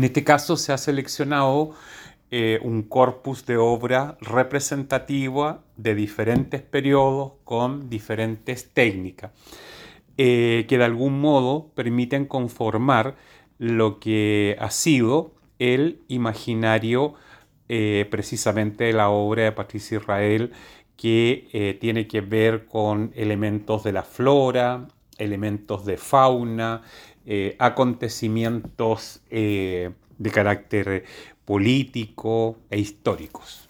En este caso se ha seleccionado un corpus de obra representativa de diferentes periodos con diferentes técnicas que de algún modo permiten conformar lo que ha sido el imaginario precisamente de la obra de Patricia Israel, que tiene que ver con elementos de la flora, elementos de fauna, acontecimientos de carácter político e históricos.